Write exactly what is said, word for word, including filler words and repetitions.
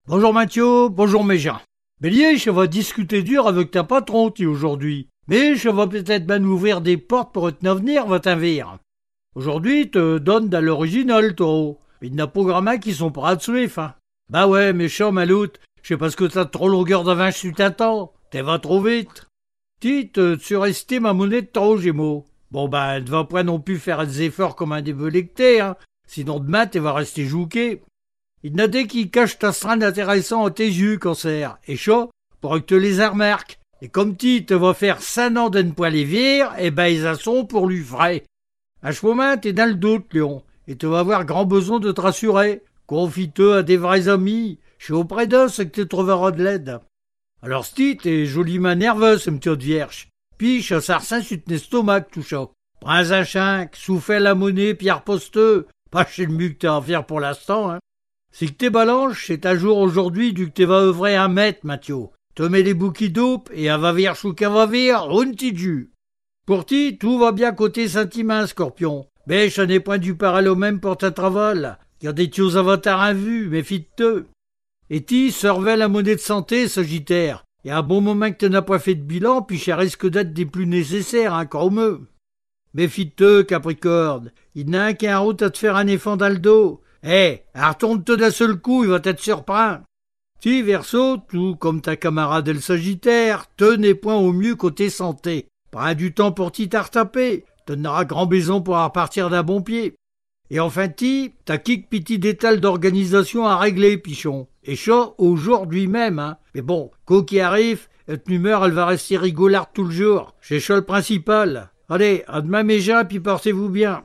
Bonjour Mathieu, bonjour mes gens. Bélier, je vais discuter dur avec ta patron, ti, aujourd'hui. Mais je vais peut-être bien ouvrir des portes pour te venir, va t'invire. Aujourd'hui, te donne de l'original, taureau. Il n'a pas grand qui sont pas à suivre, hein. Bah ouais, méchant maloute, je sais pas ce que t'as de trop longueur de vin sur t'attends. T'es va trop vite. Ti, te surestime ma monnaie de trop, Gémeaux. Bon ben, ne va pas non plus faire des efforts comme un débelecté, hein. Sinon demain, t'es va rester jouqué. Il n'a des qui cache ta strane intéressant à tes yeux, cancer. Et chaud, pour que te les remarques. Et comme ti te va faire cinq ans de ne pas les vire, eh ben ils sont pour lui vrai. À ce moment, t'es dans le doute, Léon, et te vas avoir grand besoin de te rassurer. Confie-te à des vrais amis. Je suis auprès d'eux, c'est que tu trouveras de l'aide. Alors sti, t'es joliment nerveuse, ce petit vierge. Piche un sarcin sur ton estomac, tout ça. Prends un chinque, souffle la monnaie, pierre posteux. Pas chez le mieux que t'es à faire pour l'instant, hein. Si que t'es balanche, c'est à jour aujourd'hui du que t'es va œuvrer un mètre, Mathieu. Te mets les bouquets d'oupe et un va-vire chou qu'un va-vire, une petite jus. Pour ti, tout va bien côté Saint-Imin, Scorpion. Mais je n'ai point du parallèle même pour ta travail. Y a des tios avatars invus, méfie-te. Et ti, surveille la monnaie de santé, Sagittaire. Y a un bon moment que tu n'as pas fait de bilan, puis ça risque d'être des plus nécessaires, hein, comme eux. Méfie-te, Capricorne. Il n'a un qui a un route à te faire un effort dans le dos. Eh, retourne-te d'un seul coup, il va t'être surpris. Si, Verseau, tout comme ta camarade le Sagittaire, tenez point au mieux côté santé. Prends du temps pour t'y taper, t'en auras grand besoin pour repartir d'un bon pied. Et enfin, ti, t'as quelques petits détails d'organisation à régler, pichon. Et chaud aujourd'hui même, hein. Mais bon, quoi qui arrive, cette humeur, elle va rester rigolarde tout le jour. C'est chaud le principal. Allez, à demain mes gens, puis portez-vous bien.